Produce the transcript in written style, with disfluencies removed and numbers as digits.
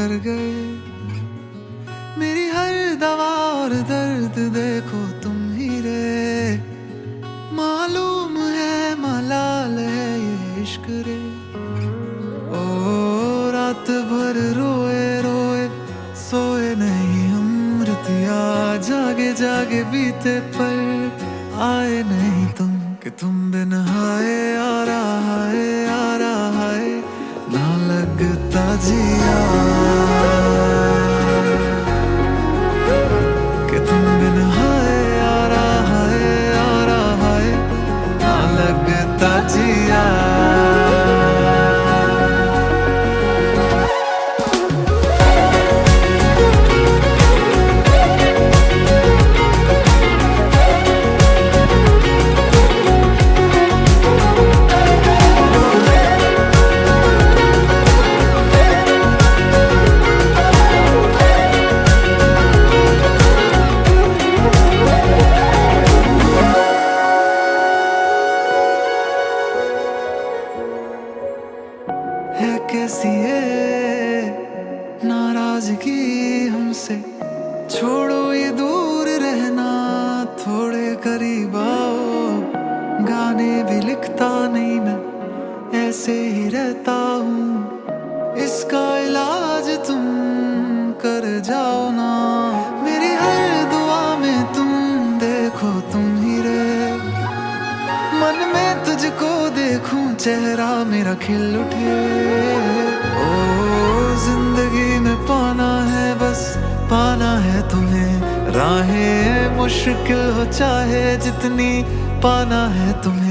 गुजर गए। मेरी हर दवा और दर्द देखो तुम ही रे, मालूम है मलाल है ये इश्क रे। ओ रात भर रोए रोए सोए नहीं हम, रतिया जागे जागे बीते पर आए नहीं तुम। कि तुम बिन हाय आ रहा है ना लगता जिया, कि तुम बिन हाय आ रहा है ना लगता जिया। है कैसी ये नाराजगी हमसे, छोड़ो ये दूर रहना थोड़े करीब आओ। गाने भी लिखता नहीं मैं, ऐसे ही रहता हूँ, इसका इलाज तुम कर जाओ ना। मेरी हर दुआ में तुम देखो तुम ही रे, मन में तुझको देखूं चेहरा मेरा खिल उठे। ओ जिंदगी में पाना है बस पाना है तुम्हें, राहें मुश्किल हो चाहे जितनी पाना है तुम्हें।